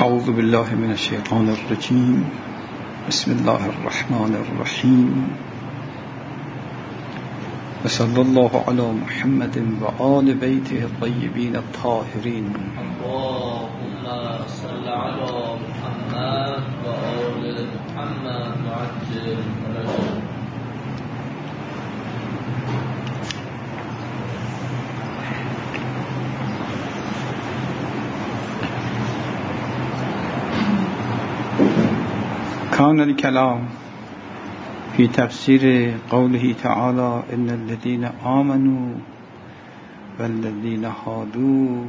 اعوذ بالله من الشیطان الرجیم. بسم الله الرحمن الرحیم. و صلی الله علی محمد و آل بیته الطیبین الطاهرین. اللهم صل علی محمد و آل محمد وعجل فرجهم. كان الكلام في تفسير قوله تعالى إن الذين آمنوا والذين هادوا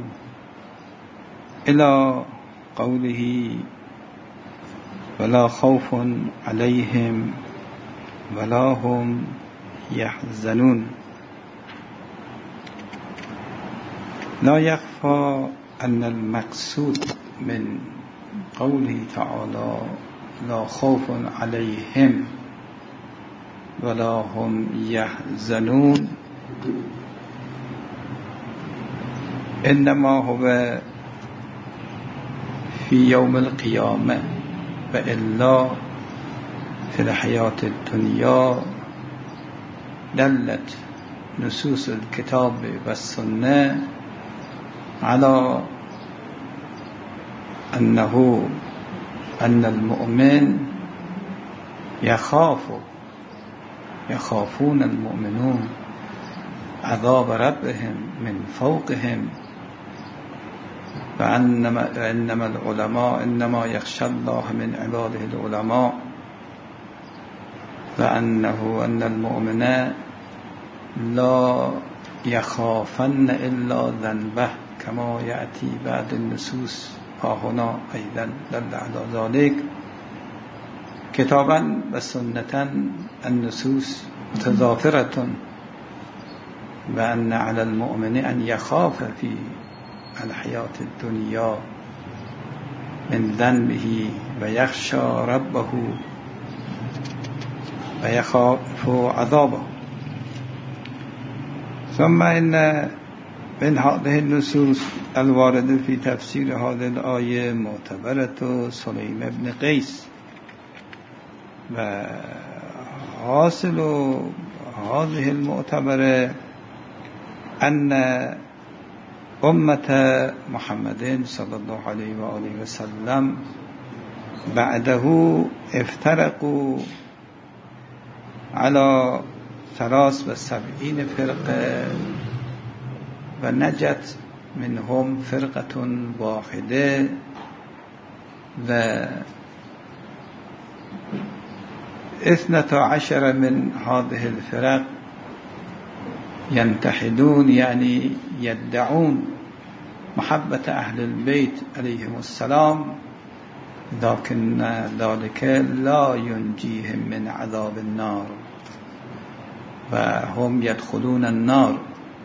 إلى قوله ولا خوف عليهم ولا هم يحزنون. لا يخفى أن المقصود من قوله تعالى لا خوف عليهم ولا هم يحزنون إنما هو في يوم القيامة، وإلا في الحياة الدنيا دلت نصوص الكتاب والسنة على أن المؤمن يخافون المؤمنون عذاب ربهم من فوقهم، وإنما العلماء إنما يخشى الله من عباده العلماء، أن المؤمن لا يخافن إلا ذنبه كما يأتي بعد النصوص. هنا أيضا دل على ذلك كتابا وسنة النصوص متضافرة، وأن على المؤمن أن يخاف في الحياة الدنيا من ذنبه ويخشى ربه ويخاف عذابه. ثم إن من هذه النصوص الواردة في تفسير هذه الآية معتبرة سليم بن قيس. وحاصل هذه المعتبرة أن أمة محمد صلى الله عليه وآله وسلم بعده افترقوا على 73 فرقة، ونجت منهم فرقة واحدة، و 12 من هذه الفرق ينتحدون، يعني يدعون محبة أهل البيت عليهم السلام، لكن ذلك لا ينجيهم من عذاب النار، وهم يدخلون النار،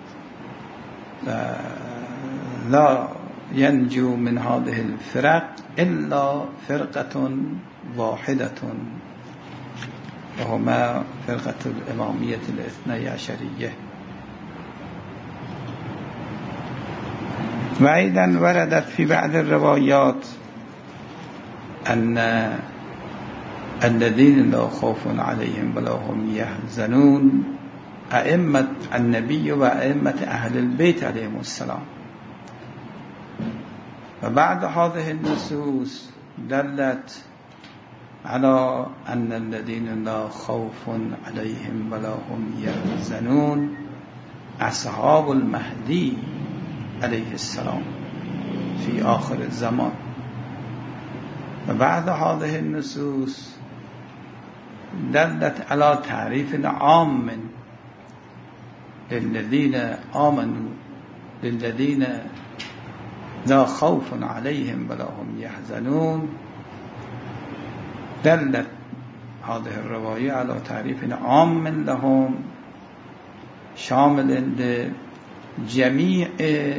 لا ينجو من هذه الفرق إلا فرقة واحدة، وهما فرقة الإمامية الاثني عشرية. وأيضا وردت في بعض الروايات أن الذين لا خوف عليهم ولا هم يحزنون أئمة النبي وأئمة أهل البيت عليهم السلام. وبعد هذه النصوص دلت على أن الذين لا خوف عليهم ولا هم يحزنون أصحاب المهدي عليه السلام في آخر الزمان. وبعد هذه النصوص دلت على تعريف عام للذين آمنوا، للذين لا خوف عليهم ولا هم يحزنون. دلت هذه الرواية على تعريف عام لهم شامل لجميع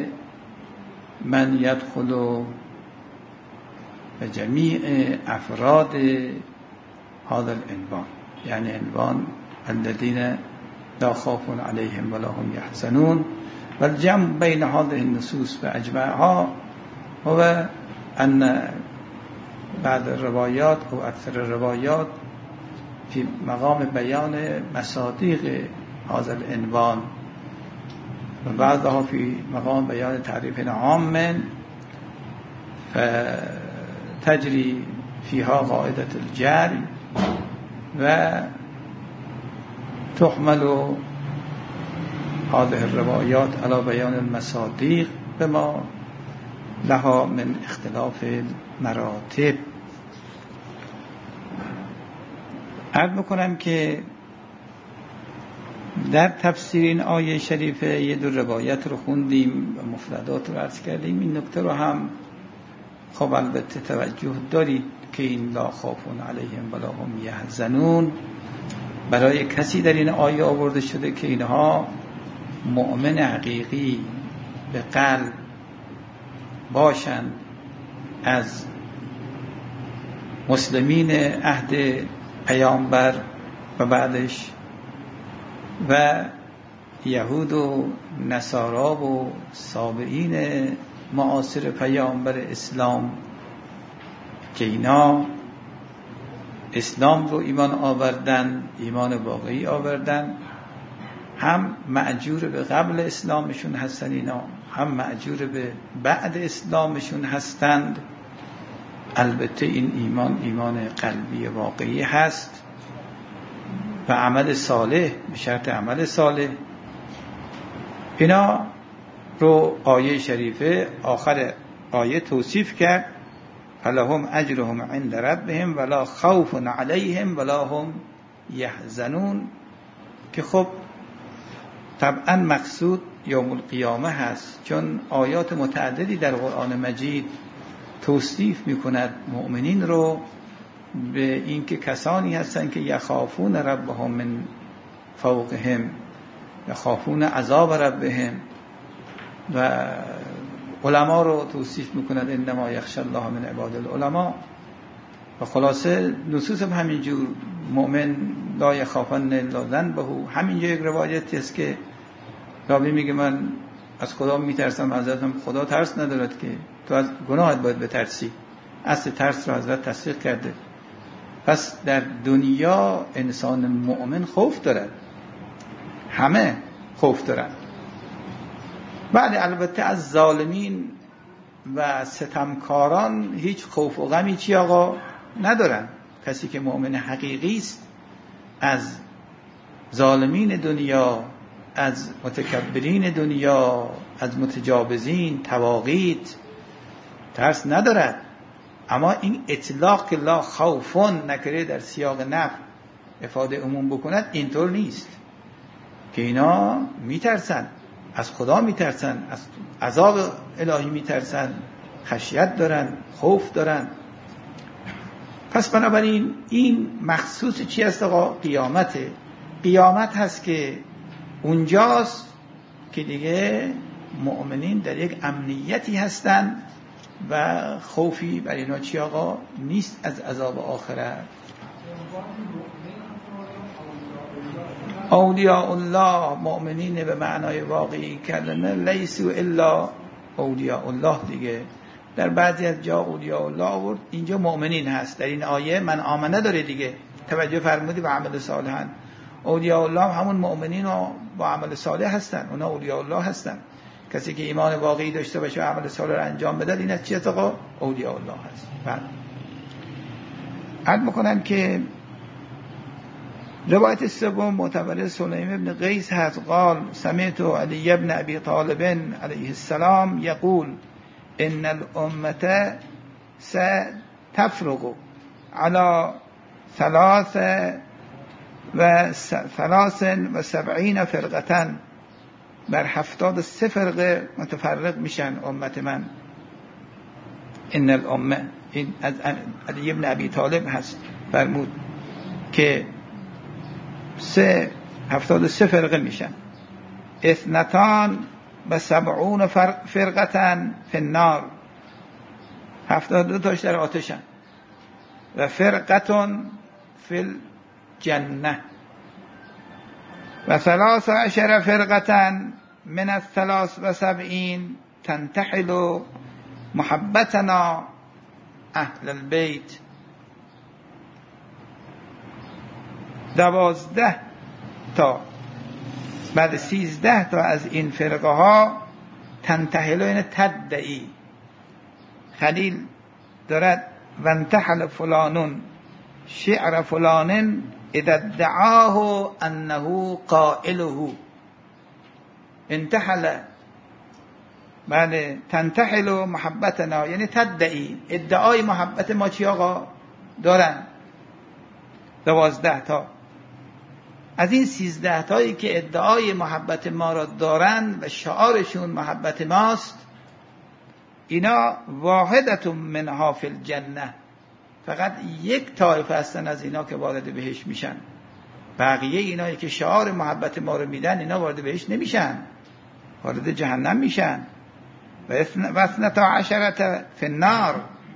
من يدخل وجميع أفراد هذا العنوان، يعني عنوان الذين لا خوف عليهم ولا هم يحزنون. والجمع بين هذه النصوص وأجمعها هو أن بعد الروایات او اکثر الروایات فی مقام بیان مصادیق هذا العنوان و بعضها فی مقام بیان تعریف عام فتجری فيها قاعدة الجري و تحمل هذه الروايات على بيان المصادیق بما لها من اختلاف المراتب. عرض میکنم که در تفسیر این آیه شریفه یه دو روایت رو خوندیم و مفردات رو عرض کردیم. این نکته رو هم خب البته توجه دارید که این لا خوفون علیهم ولا هم یحزنون برای کسی در این آیه آورده شده که اینها مؤمن حقیقی به قلب باشند، از مسلمین عهد پیامبر و بعدش و یهود و نصارا و سابعین معاصر پیامبر اسلام که اینا اسلام رو ایمان آوردن، ایمان واقعی آوردن، هم مأجور به قبل اسلامشون هستن اینا، هم مأجور به بعد اسلامشون هستند. البته این ایمان قلبی واقعی هست و عمل صالح، به شرط عمل صالح. اینا رو آیه شریفه آخر آیه توصیف کرد فلهم اجرهم عند ربهم ولا خوف علیهم ولا هم یحزنون، که خب طبعا مقصود یوم القیامه هست، چون آیات متعددی در قرآن مجید توصیف میکند مؤمنین رو به این که کسانی هستند که یخافون ربهم من فوقهم، یخافون عذاب ربهم، و علما رو توصیف میکند انما یخشی الله من عباد العلماء. و خلاصه نصوص هم همینجور، مؤمن لا یخافن الا ذنبه. همینجا یک روایتی است که راوی میگه من از خدا میترسم، حضرتم خدا ترس ندارد که تو از گناهت باید بترسی. اصل ترس رو حضرت تصدیق کرده. پس در دنیا انسان مؤمن خوف دارد، همه خوف دارن. بعد البته از ظالمین و ستمکاران هیچ خوف و غمی چی آقا ندارن. کسی که مؤمن حقیقی است از ظالمین دنیا، از متکبرین دنیا، از متجاوزین، تواغیت ترس ندارد. اما این اطلاق لا خوفون نکره در سیاق نفی افاده عموم بکند اینطور نیست، که اینا میترسن، از خدا میترسن، از عذاب الهی میترسن، خشیت دارن، خوف دارن. پس بنابراین این مخصوص چی است آقا؟ قیامته. قیامت هست که اونجاست که دیگه مؤمنین در یک امنیتی هستن و خوفی بر اینا چی آقا نیست از عذاب آخرت. اولیاء الله مؤمنین به معنای واقعی کلمه لیسوا الا اولیاء الله دیگه. در بعضی از جا اولیاء الله آورد، اینجا مؤمنین هست. در این آیه من آمنه داره دیگه، توجه فرمودی، و عمل صالحن. اولیاء الله همون مؤمنین و با عمل صالح هستن، اونا اولیاء الله هستن. کسی که ایمان واقعی داشته باشه و عمل صالح رو انجام بده، این از چی است آقا؟ اولیاء الله هست. بعد عرض میکنم که روایت سوم معتبر سلیم ابن قیس هست. قال سمعت علی ابن ابی طالب علیه السلام یقول ان الامه ستفرق على 73 فرقه، بر 73 فرقه متفرق میشن امت من. ان الامه، این از علی ابن ابی طالب هست، فرمود که 73 فرقه میشن. 72 فرقه فی النار، 72 تاش در آتشن. و فرقه فی الجنه. و 13 فرقه من 73 تنتحل محبتنا اهل البیت 12 تا بعد 13 تا از این فرقه ها تنتحل این تدعی خلیل دارد و انتحل فلانون شعر فلان اذا ادعاه انه قائله انتحل بله تنتحل محبتنا یعنی تدعی ادعای محبت ما چی آقا دارن 12 تا از این 13 تایی که ادعای محبت ما را دارن و شعارشون محبت ماست اینا واحدت منها فی الجنه فقط یک طایفه هستن از اینا که وارد بهشت میشن بقیه اینایی که شعار محبت ما رو میدن اینا وارد بهشت نمیشن وارد جهنم میشن و 12 فی النار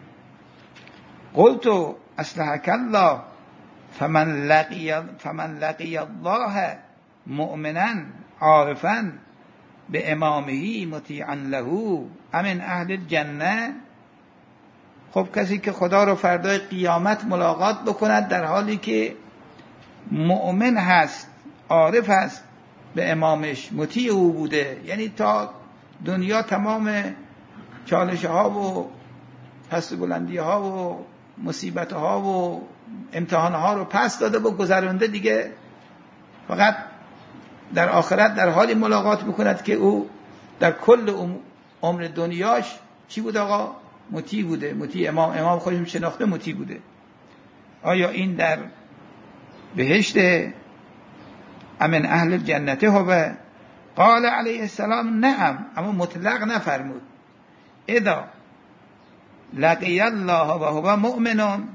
قلت اصلحك الله فمن لقی الله مؤمنا عارفا به امامه مطیعا له امن اهل الجنه خب کسی که خدا رو فردای قیامت ملاقات بکند در حالی که مؤمن هست عارف هست به امامش مطیع او بوده یعنی تا دنیا تمام چالش ها و پست بلندی ها و مصیبت ها و امتحان ها رو پس داده و گذرانده دیگه فقط در آخرت در حالی ملاقات میکند که او در کل عمر دنیاش چی بود آقا؟ مطیع بوده مطیع امام خودشون شناخته مطیع بوده آیا این در بهشت امن اهل جنته هو قال علیه السلام نعم اما مطلق نفرمود اذا لقی الله و هو مؤمنون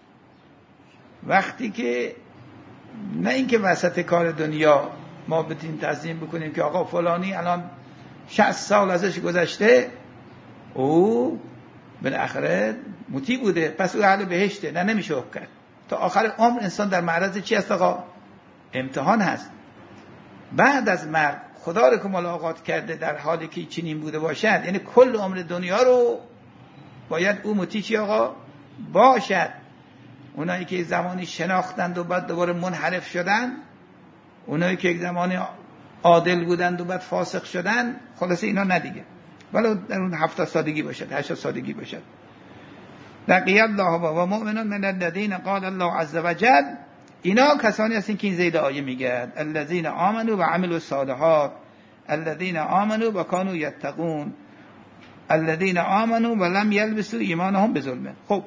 وقتی که نه اینکه وسط کار دنیا ما بتیم تضمین بکنیم که آقا فلانی الان 60 سال ازش گذشته او بالاخره مطیع بوده پس او اهل بهشته نه نمیشه کرد تا آخر عمر انسان در معرض چی هست آقا؟ امتحان هست بعد از مرگ خدا رو که ملاقات کرده در حالی که چنین بوده باشد یعنی کل عمر دنیا رو باید او مطیع چی آقا؟ باشد اونایی که زمانی شناختند و بعد دوباره منحرف شدن اونایی که یک زمانی عادل بودند و بعد فاسق شدن خلاصه اینا ندیگه ولو در اون 70 سالگی باشد 80 سالگی باشد لقی الله و مؤمنون من الذین قال الله عز وجل اینا کسانی هستند که این زید آیه میگه الذین آمنوا و عملوا الصالحات الذین آمنوا و کانوا یتقون الذین آمنوا و لم یلبسوا ایمانهم بظلم خب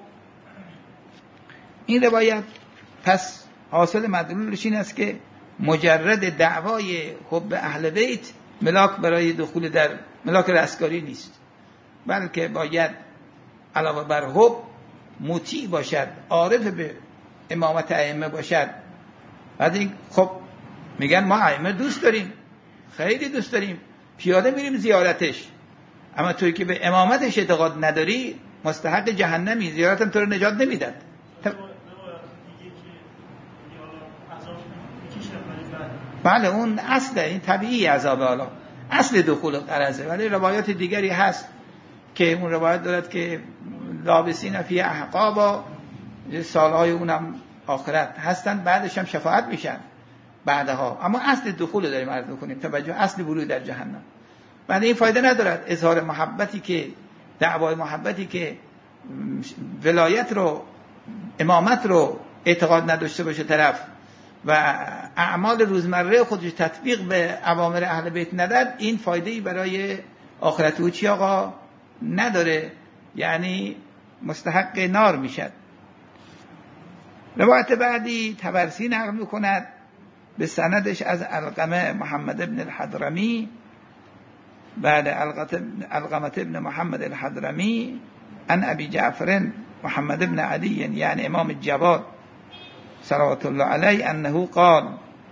این روایت پس حاصل مدلولش این است که مجرد دعوای حب اهل بیت ملاک برای دخول در ملاک رستگاری نیست بلکه باید علاوه بر حب مطیع باشد عارف به امامت ائمه باشد بعد این خب میگن ما ائمه دوست داریم خیلی دوست داریم پیاده میریم زیارتش اما توی که به امامتش اعتقاد نداری مستحق جهنمی زیارتم تو رو نجات نمیداد بله اون اصله این طبیعی عذاب الله اصل دخول قرضه ولی روایات دیگری هست که اون روایت دارد که لابسین فی احقابا سالهای اونم آخرت هستن بعدش هم شفاعت میشن بعدها اما اصل دخول رو داریم عرض میکنیم توجه اصل ورود در جهنم بعد این فایده ندارد اظهار محبتی که دعوای محبتی که ولایت رو امامت رو اعتقاد نداشته باشه طرف و اعمال روزمره خودش تطبیق به اوامر اهل بیت نداد این فایده‌ای برای آخرت او چی آقا نداره یعنی مستحق نار میشد روایت بعدی طبرسی نقل میکند به سندش از علقمه محمد ابن الحضرمی بعد علقمه ابن محمد الحضرمی عن ابی جعفر محمد ابن علی یعنی امام الجواد صلوات الله علیه انه قال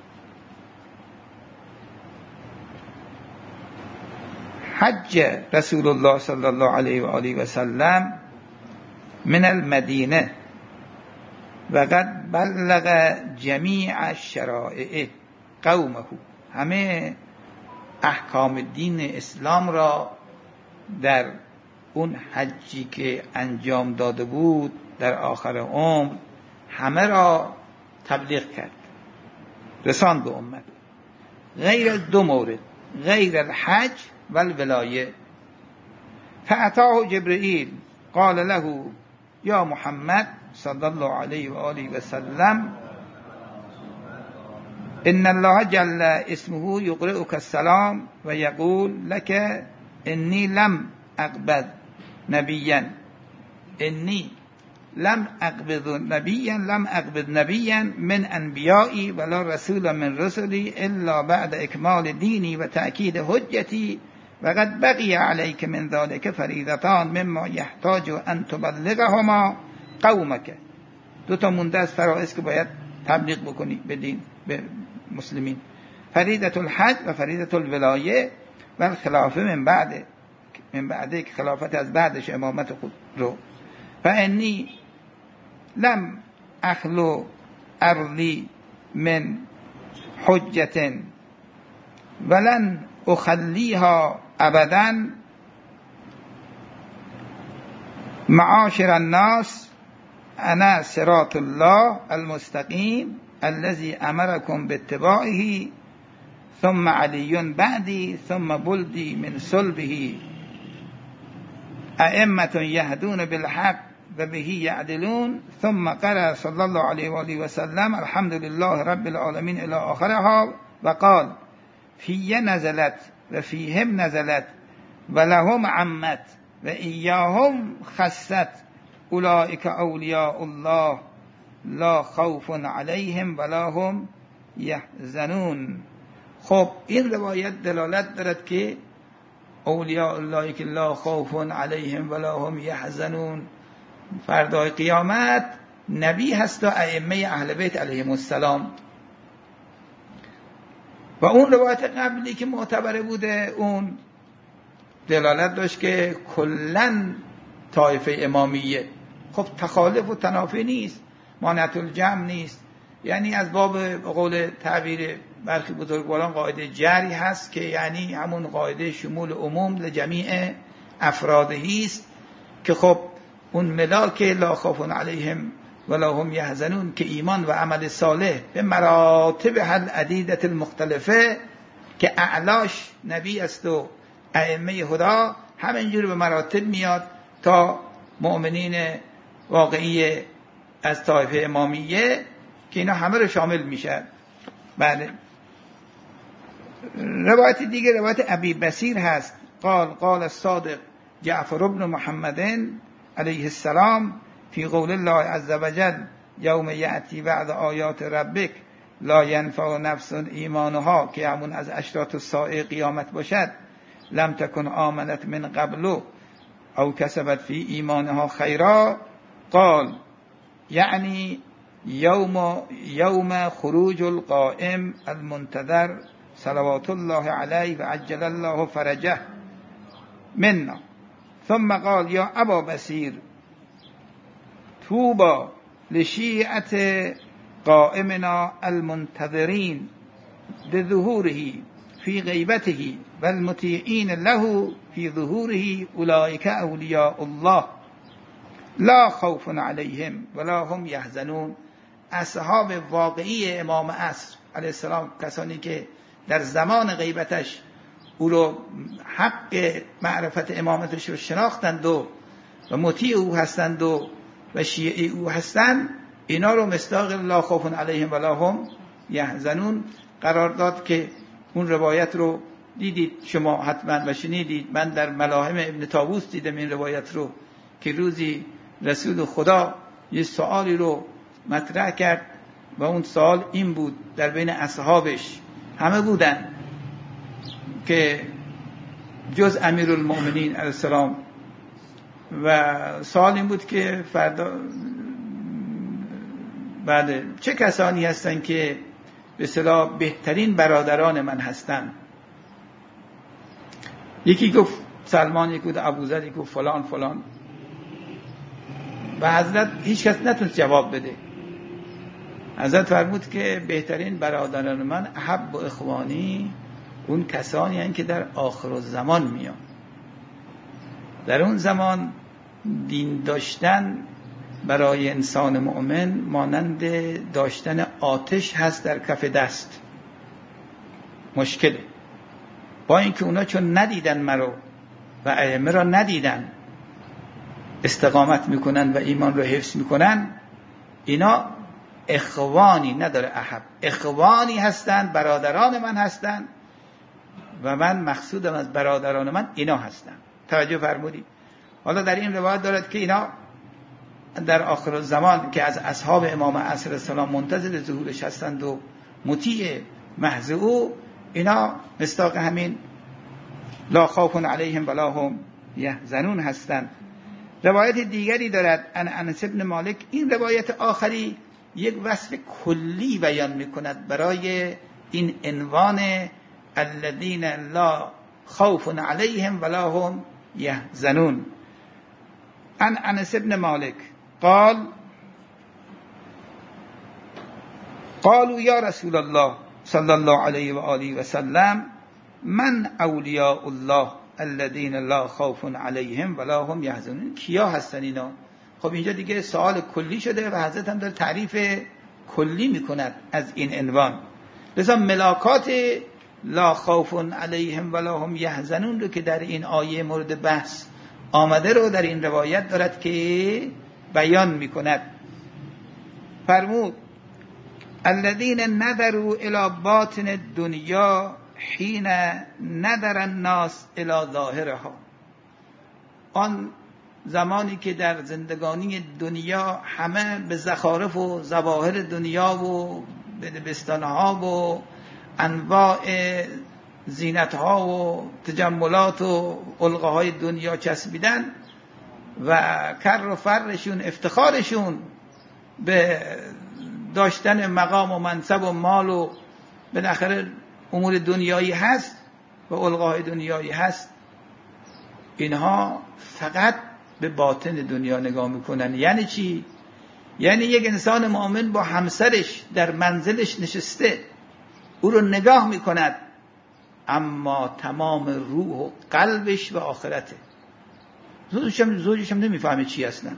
حج رسول الله صلی الله علیه و آله و سلم من المدینه و قد بلغ جمیع شرائع قومه همه احکام دین اسلام را در اون حجی که انجام داده بود در آخر عمر همه را تبلیغ کرد، رساند به امت، غیر از 2 مورد، غیر الحج و الولایه. فأتاه جبرئیل قال له یا محمد صلی الله علیه و آله و سلم ان الله جل اسمه یقرئک السلام و یقول لك انی لم اقبض نبیا، انی لم اقبض نبیا من انبیائی ولا رسول من رسلی الا بعد اکمال دینی و تأکید حجتی و قد بقی علیک من ذلك فریضتان مما یحتاج ان تبلغهما قومک. 2 مونده از فرائض که باید تبلیغ بکنی به دین، به مسلمین، فریضة الحج و فریضة الولایه و الخلافه من بعد که خلافت از بعدش امامت خود رو. فانی لم اخلو ارضی من حجة ولن اخلیها ابدا معاشر الناس انا صراط الله المستقیم الذي امركم باتباعه ثم علی بعدی ثم بلدی من صلبه ائمة یهدون بالحق و به یعدلون ثم قرأ صلی الله علیه و آله و سلم الحمد لله رب العالمین الی آخرها و قال فی نزلت و فیهم نزلت و لهم عمت و ایاهم خست اولئک اولیاء الله لا خوف علیهم ولا هم یحزنون. خب این روایت دلالت دارد که اولیاء الله که لا خوف علیهم ولا هم یحزنون فردای قیامت نبی هست و ائمه اهل بیت علیهم السلام. و اون روایت قبلی که معتبر بوده اون دلالت داشت که کلن طایفه امامیه. خب تخالف و تنافی نیست، مانعت الجمع نیست، یعنی از باب قول تعبیر برخی بزرگواران قاعده جری هست که یعنی همون قاعده شمول عموم لجمیع افرادهی است که خب اون ملاک لا خوف علیهم ولا هم یحزنون که ایمان و عمل صالح به مراتب العدیدة المختلفه که اعلاش نبی است و ائمه هدا همینجور به مراتب میاد تا مؤمنین واقعی از طایفه امامیه که اینا همه رو شامل میشه. بله. روایت دیگه روایت ابی بصیر هست قال الصادق جعفر بن محمد علیه السلام فی قول الله عز وجل یوم یأتی بعد آیات ربک لا ینفع نفس ایمانها که همون از اشراط الساعه قیامت باشد لم تکن آمنت من قبل او کسبت فی ایمانها خیرا قال یعنی یوم خروج القائم المنتظر صلوات الله علیه و عجل الله فرجه منا. ثم قال یا ابا بصیر توبا لشیعت قائمنا المنتظرین بظهوره فی غیبته والمطیعین له فی ظهوره اولئک اولیاء الله لا خوف علیهم ولا هم یحزنون. اصحاب واقعی امام عصر علیه السلام، کسانی که در زمان غیبتش او رو حق معرفت امامتش رو شناختند و مطیع او هستند و شیعی او هستند، اینا رو مصداق لا خوف علیهم ولا هم یحزنون قرار داد که اون روایت رو دیدید شما حتما و شنیدید. من در ملاهم ابن طاووس دیدم این روایت رو که روزی رسول خدا یه سوالی رو مطرح کرد و اون سوال این بود، در بین اصحابش همه بودن که جز امیرالمؤمنین علیه السلام، و سوال این بود که فردا بعد چه کسانی هستن که به اصطلاح بهترین برادران من هستن؟ یکی گفت سلمان، یکی گفت ابوذر، یکی گفت فلان فلان، و حضرت هیچ کس نتونست جواب بده. حضرت فرمود که بهترین برادران من احب و اخوانی اون کسانی هستند که در آخر الزمان میان. در اون زمان دین داشتن برای انسان مؤمن مانند داشتن آتش هست در کف دست. مشکله. با اینکه اونا چون ندیدن مرو و ائمه را ندیدن استقامت میکنن و ایمان رو حفظ میکنن، اینا اخوانی نداره احب، اخوانی هستن، برادران من هستن و من مقصودم از برادران من اینا هستن. توجه فرمودید؟ حالا در این روایت دارد که اینا در آخر الزمان که از اصحاب امام عصر السلام منتظر ظهورش هستند و مطیع محض او، اینا مصداق همین لا خوف علیهم ولا هم یحزنون هستند. روایت دیگری دارد ان انس بن مالک، این روایت آخری یک وصف کلی بیان میکند برای این عنوان الذین لا خوف علیهم ولا هم یحزنون. ان انس بن مالک قالوا یا رسول الله صلی الله علیه و آله و سلم من اولیاء الله الذین لا خوف علیهم ولا هم یحزنون. کیا هستن اینا؟ خب اینجا دیگه سوال کلی شده و حضرت هم داره تعریف کلی میکند از این عنوان. لذا ملاکات لا خوف علیهم ولا هم یحزنون رو که در این آیه مورد بحث آمده رو در این روایت دارد که بیان میکند. فرمود الذین نظروا الی باطن الدنیا حین نظر الناس الی ظاهرها. آن زمانی که در زندگانی دنیا همه به زخارف و ظواهر دنیا و به دبستانها و انواع زینتها و تجملات و علقه‌های دنیا چسبیدن و کر و فرشون افتخارشون به داشتن مقام و منصب و مال و بالاخره امور دنیایی هست و علقه‌های دنیایی هست، اینها فقط به باطن دنیا نگاه میکنن. یعنی چی؟ یعنی یک انسان مؤمن با همسرش در منزلش نشسته او رو نگاه میکند، اما تمام روح و قلبش و آخرته. زوجش هم نمیفهمه چی اصلا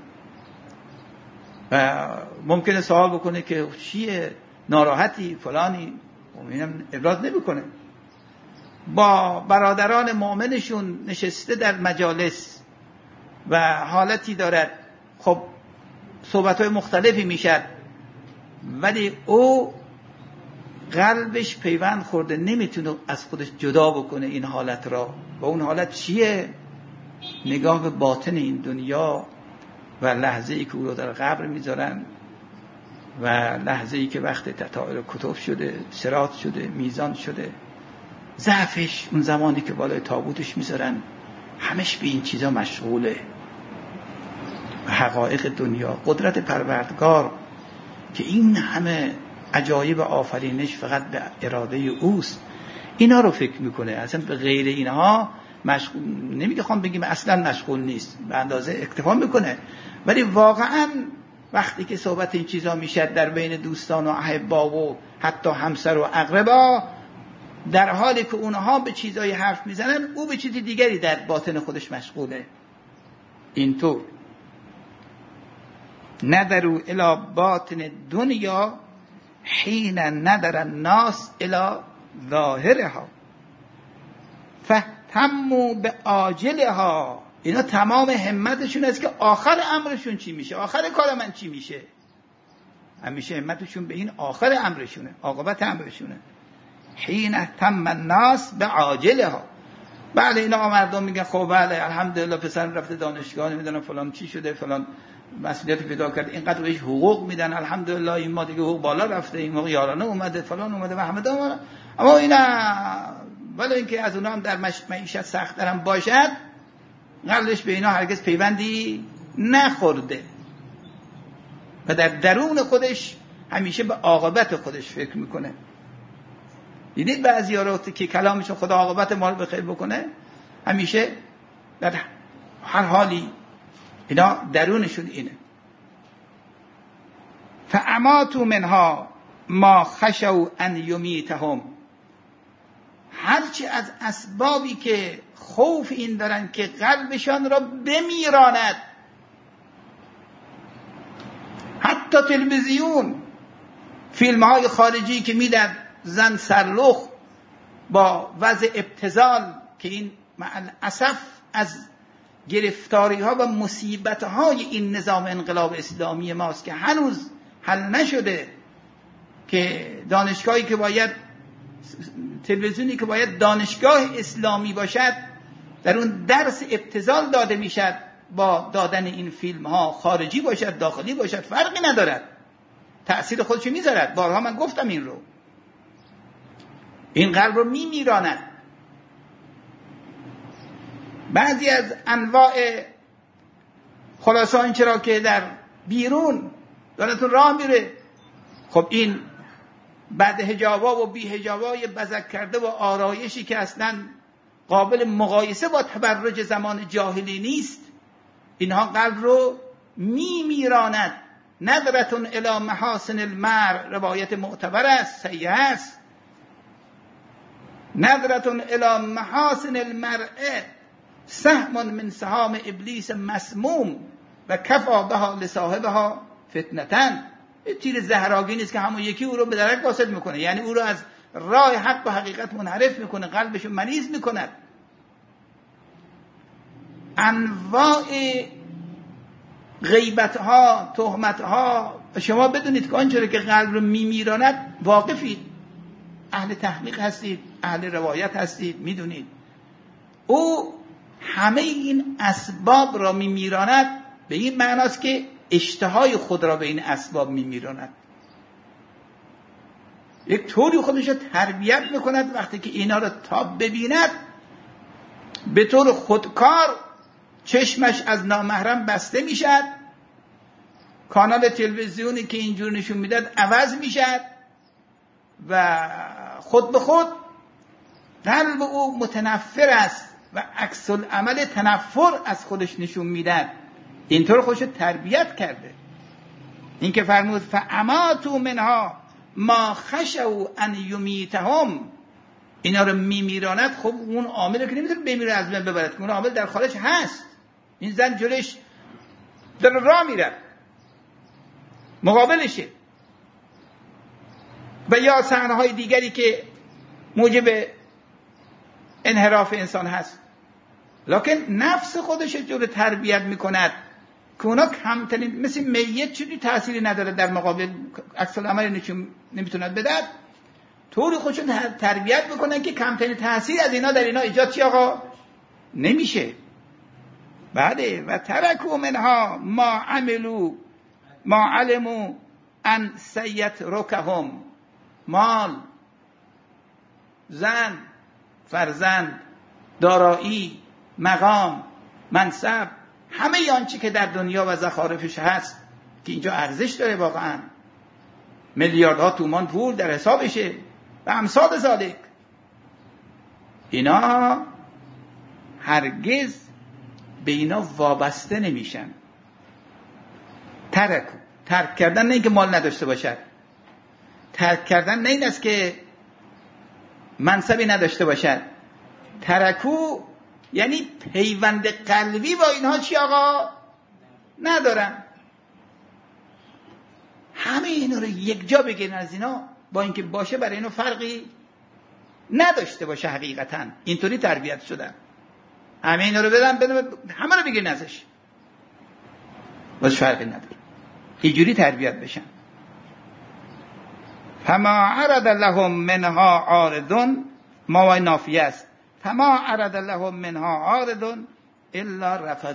و ممکنه سوال بکنه که چیه، ناراحتی فلانی، اینم ابراز نمیکنه. با برادران مؤمنشون نشسته در مجالس و حالتی دارد، خب صحبت‌های مختلفی میشد، ولی او قلبش پیوند خورده، نمیتونه از خودش جدا بکنه این حالت را. و اون حالت چیه؟ نگاه به باطن این دنیا و لحظه ای که او رو در قبر میذارن و لحظه ای که وقت تطایر کتب شده، صراط شده، میزان شده، ضعفش اون زمانی که بالای تابوتش میذارن، همش به این چیزا مشغوله. و حقایق دنیا، قدرت پروردگار که این همه عجایب آفرینش فقط به اراده اوست، اینا رو فکر میکنه. اصلا به غیر اینها مشغول نمیگه، خواهم بگیم اصلا مشغول نیست، به اندازه اکتفا میکنه. ولی واقعا وقتی که صحبت این چیزا میشه در بین دوستان و احبا و حتی همسر و اقربا، در حالی که اونها به چیزای حرف میزنن، او به چیز دیگری در باطن خودش مشغوله. اینطور نظروا الی باطن دنیا حین نظر الناس الی ظاهرها فهتموا به عاجلها. اینا تمام همتشون است که آخر امرشون چی میشه، آخر کار من چی میشه. همیشه همتشون به این آخر امرشونه، عاقبت امرشونه. حین اهتم الناس به عاجلها. بله اینا مردم میگن خب بله الحمدلله پسرم رفته دانشگاه، نمیدونم فلان چی شده، فلان مسئولیت پیدا کرد، اینقدر بهش حقوق میدن، الحمدلله این ما دیگه حقوق بالا رفته، این موقع یارانه اومده، فلان اومده و همه اومده. اما اینا ولی اینکه از اونها هم در معیشت سخت درم باشد، قلبش به اینا هرگز پیوندی نخورده و در درون خودش همیشه به عاقبت خودش فکر میکنه. دیدید بعضی‌ها رو که کلامشون خدا عاقبت ما رو بخیر بکنه، همیشه در هر حالی اینا درونشون اینه. فاماتوا منها ما خشوا ان یمیتهم. هر هرچی از اسبابی که خوف این دارن که قلبشان را بمیراند، حتی تلویزیون، فیلم های خارجی که میدن زن سرلخ با وضع ابتذال که این مع الاسف از گرفتاری ها و مصیبت های این نظام انقلاب اسلامی ماست که هنوز حل نشده، که دانشگاهی که باید، تلویزیونی که باید دانشگاه اسلامی باشد، در اون درس ابتذال داده میشد، با دادن این فیلم ها خارجی باشد داخلی باشد فرقی ندارد، تأثیر خودشو میذارد. بارها من گفتم این رو، این قلب رو میمیراند. بعضی از انواع خلاصا این چرا که در بیرون دارتون راه میره، خب این بعد حجابا و بی حجابای بزک کرده و آرایشی که اصلا قابل مقایسه با تبرج زمان جاهلی نیست، اینها قلب رو میمیراند. نظرتون الی محاسن المرء، روایت معتبر است، صحیح است. نظرتون الی محاسن المرء سهم من سهام ابلیس مسموم و کفا بها لصاحبها فتنتن. تیر زهرآگین نیست که همون یکی او رو به درک واصل میکنه، یعنی او رو از راه حق و حقیقت منحرف میکنه، قلبش رو مریض میکند. انواع غیبت ها، تهمت ها، شما بدونید که آنچه که قلب رو میمیراند واقفید، اهل تحقیق هستید، اهل روایت هستید، میدونید او همه این اسباب را میمیراند. به این معناست که اشتهای خود را به این اسباب میمیراند، یک طوری خودش را تربیت میکند. وقتی که اینا را تاب ببیند، به طور خودکار چشمش از نامحرم بسته میشد، کانال تلویزیونی که اینجور نشون میداد عوض میشد و خود به خود قلب او متنفر است و عکس العمل تنفر از خودش نشون میداد. اینطور خودش تربیت کرده. این که فرمود فاماتوا منها ما خشوا ان یمیتهم، اینا رو میمیراند. خب اون عامل که نمیتونه بمیره از بین ببرد، اون عامل در خارج هست. این زن جلوش در راه میره، مقابلشه. و یا صحنه‌های دیگری که موجب انحراف انسان هست، لکن نفس خودش جور تربیت میکند که اونا کمترین، مثل میت چیزی تأثیری نداره در مقابل عکس العمل نشون نمیتوند بدهد، طوری خودشون تربیت میکنن که کمترین تأثیر از اینا در اینا ایجاد چی آقا نمیشه. بعده و ترکوا منها ما عملوا ما علموا ان سیترکهم، مال، زن، فرزند، دارایی، مقام، منصب، همه آنچه که در دنیا و زخارفش هست که اینجا ارزش داره، واقعا میلیاردها تومان پول در حسابشه و امثال ذالک، اینا هرگز به اینا وابسته نمیشن. ترک کردن نه اینکه مال نداشته باشد، ترک کردن نه این است که منصبی نداشته باشد، ترکو یعنی پیوند قلبی با اینها چی آقا ندارن. همه اینا رو یک جا بگیرن از اینا، با اینکه باشه برای اینا فرقی نداشته باشه، حقیقتا اینطوری تربیت شدن. همه اینا رو بدن همه رو بگیرن ازش، باز فرقی نداره، اینجوری تربیت بشن. فما عرض لهم منها عارضون، ما نافیه است، فما عرض لهم منها عارضون الا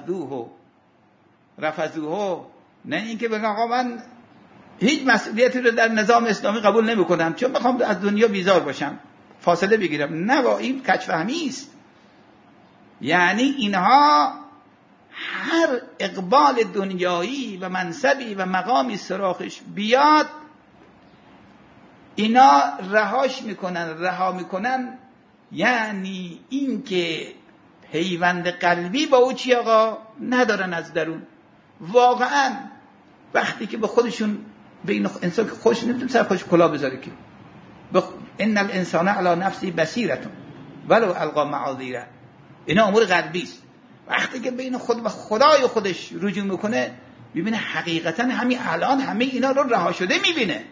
رفضوه. نه اینکه بگن آقا من هیچ مسئولیتی رو در نظام اسلامی قبول نمی کنم چون میخوام از دنیا بیزار باشم، فاصله بگیرم. نه، با این کج‌فهمی است. یعنی اینها هر اقبال دنیایی و منصبی و مقامی سراغش بیاد، اینا رها میکنن. یعنی این که پیوند قلبی با او چی آقا ندارن از درون. واقعا وقتی که به خودشون، به این انسان که خودش نمیتونه سر خودش کلاه بذاره که ان الانسان علی نفسی بصیرتون، ولو القا معاذیره. اینا امور غربی است. وقتی که بین خود و خدای خودش رجوع میکنه ببینه حقیقتا همین الان همه اینا رو رها شده میبینه.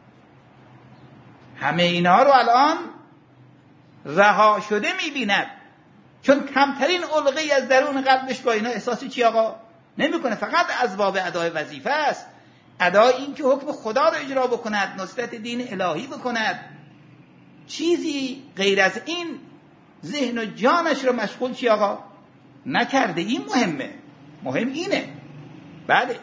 همه اینا رو الان رها شده میبیند، چون کمترین علقه از درون قلبش با اینا احساس چی آقا نمیکنه. فقط از باب ادای وظیفه است، ادای این که حکم خدا رو اجرا بکند، نصرت دین الهی بکند. چیزی غیر از این ذهن و جانش رو مشغول چی آقا نکرده. این مهمه، مهم اینه. بله.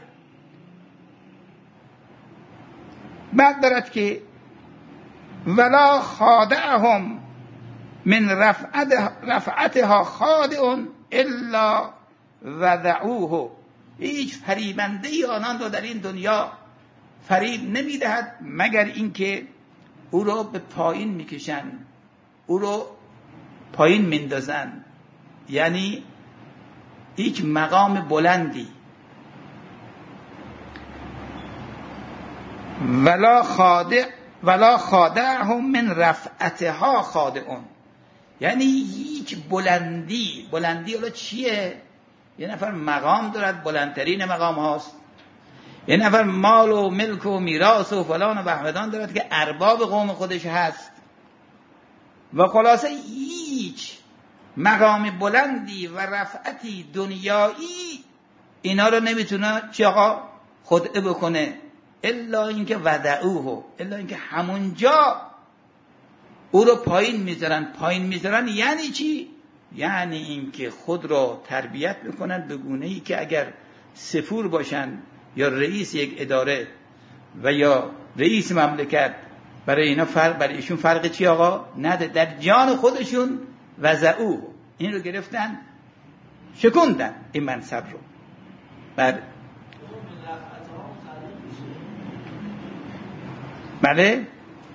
بعد دارد که ولا خادعهم من رفعتها خادع الا وضعوه. هیچ فریبنده ای آنان را در این دنیا فریب نمیدهد مگر اینکه او را به پایین میکشن، او را پایین میندازن. یعنی هیچ مقام بلندی. ولا خادعهم من رفعتها خادعون، یعنی هیچ بلندی حالا چیه؟ یه نفر مقام دارد، بلندترین مقام هاست. یه نفر مال و ملک و میراث و فلان و بهمدان دارد که ارباب قوم خودش هست. و خلاصه هیچ مقام بلندی و رفعتی دنیایی اینا رو نمیتونه چی آقا خدعه بکنه، الا اینکه وضعوه، الا اینکه همونجا او رو پایین میذارن. یعنی چی؟ یعنی اینکه خود را تربیت میکنن به گونه‌ای که اگر سفور باشن یا رئیس یک اداره و یا رئیس مملکت، برای ایشون فرق چی آقا نده. در جان خودشون وضعوه، این رو گرفتن شکوندن این منصب رو. بله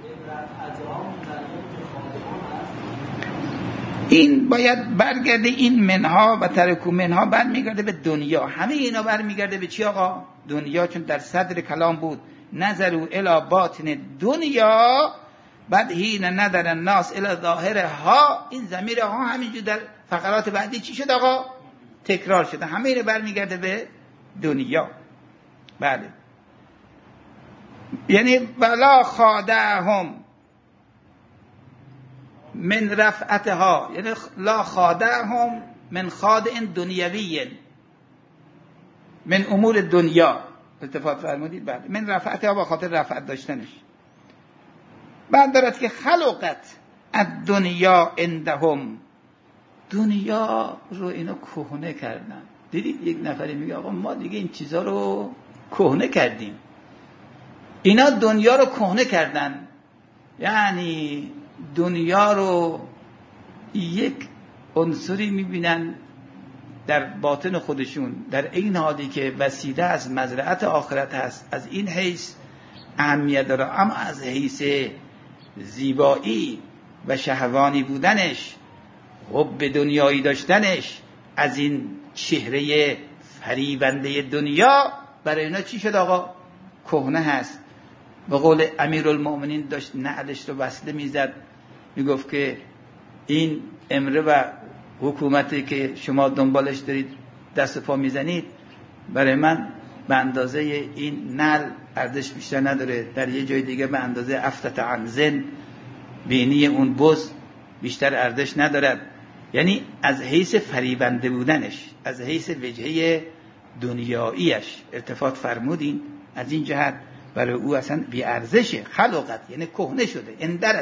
این باید برگرده، این منها و ترکو منها برمیگرده به دنیا. همه اینا برمیگرده به چی آقا؟ دنیا. چون در صدر کلام بود نظروا الی باطن دنیا، بعد حین نظر الناس الی ظاهرها. این ضمیر ها همینجور در فقرات بعدی چی شد آقا؟ تکرار شده. همه اینا برمیگرده به دنیا. بله. یعنی ولا خادعهم من رفعتها، یعنی لا خادعهم من خادع دنیوی من امور دنیا. اتفاق فرمودید؟ بله. من رفعتها با خاطر رفعت داشتنش. بعد دارد که خلقت الدنیا عندهم، دنیا رو اینا کهنه کردن. دیدید یک نفری میگه آقا ما دیگه این چیزا رو کهنه کردیم. اینا دنیا رو کهنه کردن، یعنی دنیا رو یک عنصری میبینن در باطن خودشون، در این حالی که وسیله از مزرعت آخرت هست. از این حیث اهمیت داره، اما از حیث زیبایی و شهوانی بودنش، حب دنیایی داشتنش، از این چهره فریبنده دنیا برای اینا چی شد آقا؟ کهنه هست. به قول امیرالمؤمنین داشت نعلش رو وصله میزد، میگفت که این امره و حکومتی که شما دنبالش دارید دست و پا میزنید، برای من به اندازه این نعل ارزش بیشتر نداره. در یه جای دیگه به اندازه افتت عنزن، بینی اون بز بیشتر ارزش ندارد. یعنی از حیث فریبنده بودنش، از حیث وجهه دنیاییش ارتفاع فرمودین. از این جهت برای او اصلا بی ارزشه. خلقت یعنی کهنه شده.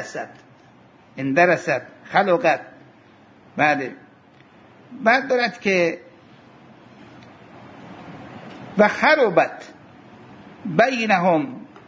اندرست خلقت. بعد دارد که و خربت بینهم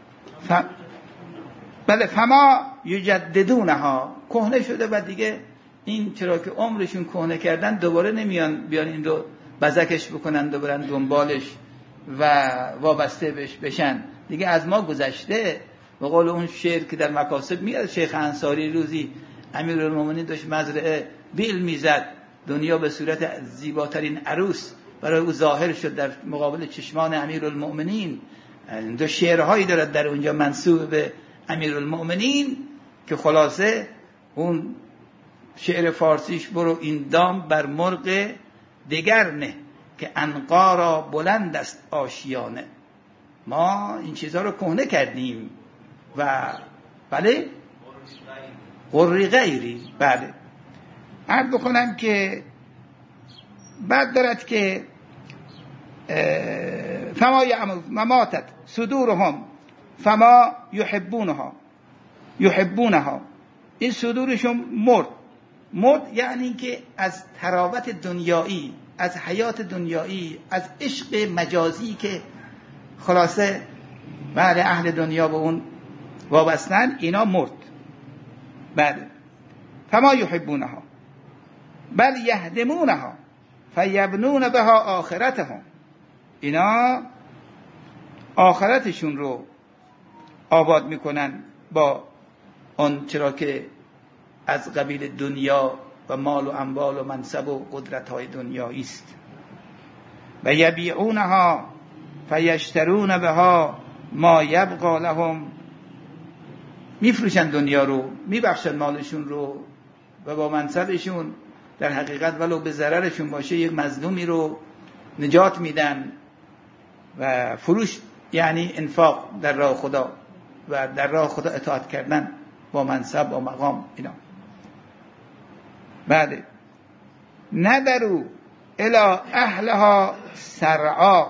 بله فما یجددونها، کهنه شده. و دیگه این چرا که عمرشون کهنه کردن دوباره نمیان بیان این رو بزکش بکنن، دوباره دنبالش و وابسته بشن. دیگه از ما گذشته. به قول اون شعر که در مکاسب میاد، شیخ انصاری روزی امیرالمومنین داشت مزرعه بیل میزد، دنیا به صورت زیباترین عروس برای او ظاهر شد در مقابل چشمان امیرالمومنین. دو شعرهایی دارد در اونجا منسوب به امیرالمومنین که خلاصه اون شعر فارسیش برو این دام بر مرغ دگر نه که عنقا را بلند است آشیانه. ما این چیزها رو کهنه کردیم و بله قری غیری. بله عرض بکنم که بعد دارد که فما مماتت صدورهم فما یحبونها این صدورشون مرد یعنی که از تراوت دنیایی، از حیات دنیایی، از عشق مجازی که خلاصه بعد اهل دنیا به اون وابستن، اینا مرد. بله فما یحبونها بل یهدمونها فیبنون بها آخرتهم، اینا آخرتشون رو آباد میکنن با آن چرا که از قبیل دنیا و مال و اموال و منصب و قدرت‌های دنیایی است. و یبیعونها فیشترون بها ما یبقى لهم، میفروشن دنیا رو، میبخشن مالشون رو و با منصبشون در حقیقت ولو به ضررشون باشه یک مظلومی رو نجات میدن. و فروش یعنی انفاق در راه خدا و در راه خدا اطاعت کردن با منصب و مقام اینا. بعد ندرو الی اهلها سرعا،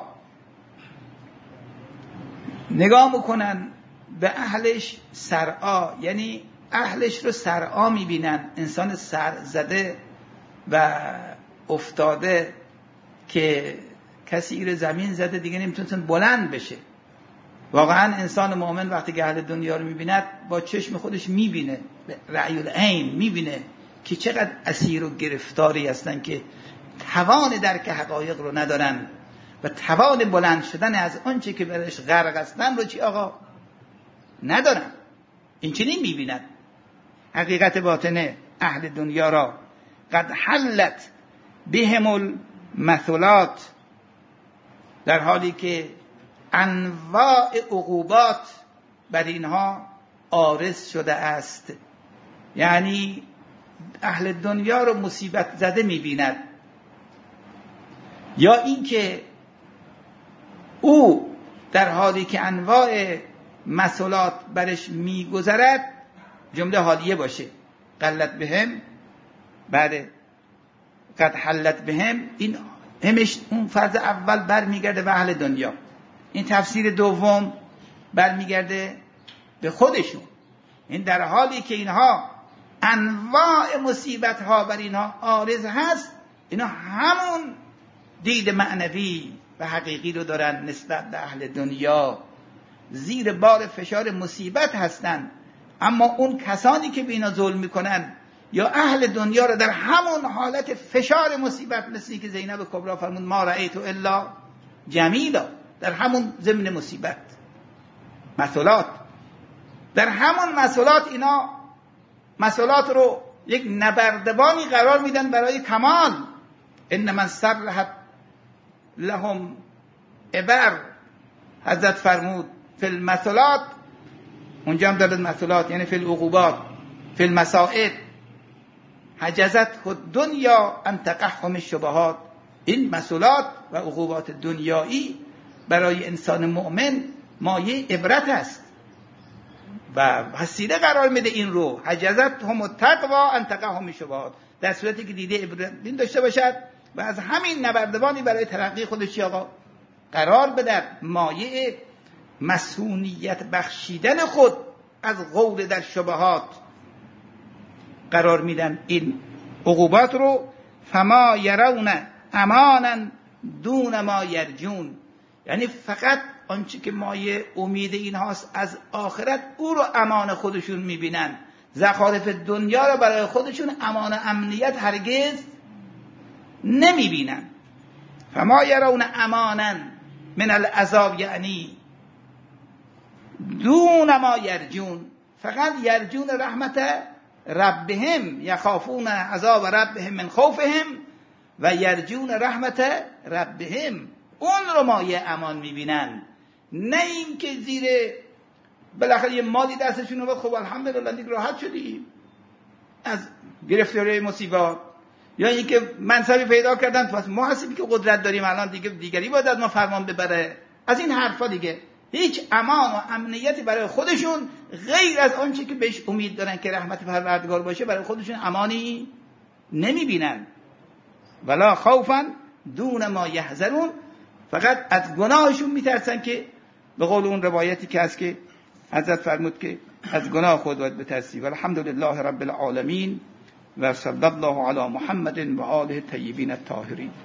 نگاه میکنن به اهلش سرعا، یعنی اهلش رو سرعا میبینن، انسان سر زده و افتاده که کسی رو زمین زده دیگه نمیتونه بلند بشه. واقعا انسان مؤمن وقتی که اهل دنیا رو میبیند با چشم خودش میبینه، رأی العین میبینه که چقدر اسیر و گرفتاری هستن که توان درک حقایق رو ندارن و توان بلند شدن از آنچه که برش غرق هستن رو چی آقا ندارن. این چنین میبیند حقیقت باطنه اهل دنیا را. قد حلت بهم المثلات، در حالی که انواع عقوبات بر اینها عارض شده است. یعنی اهل دنیا رو مصیبت زده میبیند، یا اینکه او در حالی که انواع مسئولات برش میگذرد جمله حالیه باشه. قلت بهم، بعد قد حلت بهم، این همش اون فرض اول برمیگرده به اهل دنیا، این تفسیر دوم برمیگرده به خودشون. این در حالی که اینها انواع مصیبت ها بر اینها عارض هست، اینا همون دید معنوی و حقیقی رو دارن نسبت به اهل دنیا، زیر بار فشار مصیبت هستن. اما اون کسانی که به اینا ظلم میکنن یا اهل دنیا رو در همون حالت فشار مصیبت، مثلی که زینب کبرا فرمود ما رأیت الا جمیلا، در همون ضمن مصیبت مسئولات، در همون مسئولات اینا مسئولات رو یک نبردبانی قرار میدن برای کمال. ان من صلحت لهم ابر، حضرت فرمود فی المسئولات، اونجا هم دارد مسئولات یعنی فی العقوبات فی المصائب حجزت الدنیا ان تقحم الشبهات. این مسئولات و عقوبات دنیایی برای انسان مؤمن مایه عبرت است و وسیله قرار میده این رو. حجزت هم التقوا ان تقحم الشبهات، در صورتی که دیده عبرت دین داشته باشد و از همین نبردبانی برای ترقی خودش آقا قرار بده، مایه مسئولیت بخشیدن خود از قول در شبهات قرار میدن این عقوبات رو. فما یرون امانا دون ما یرجون، یعنی فقط آنچه که مایه امید این هاست از آخرت، او رو امان خودشون میبینن. زخارف دنیا رو برای خودشون امان امنیت هرگز نمیبینن. فما یرون امانا من العذاب یعنی دون ما یرجون، فقط یرجون رحمت ربهم، یخافون عذاب ربهم من خوفهم و یرجون رحمت ربهم، اون رو مایه امان میبینن. نه این که زیر بالاخره یه مالی دستشون اومد خب الحمدلله دیگه راحت شدیم، از گرفتاری مصیبات، یا اینکه منصبی پیدا کردن پس ما هستیم که قدرت داریم الان دیگری باید از ما فرمان ببره، از این حرفا دیگه هیچ امان و امنیتی برای خودشون غیر از آنچه که بهش امید دارن که رحمت پروردگار باشه برای خودشون امانی نمیبینن. ولا خوفا دون ما یحذرون، فقط از گناهشون میترسن که به قول اون روایتی که هست که حضرت فرمود که از گناه خود باید بترسی. والحمدلله رب العالمین و صلی الله علی محمد و آله الطیبین الطاهرین.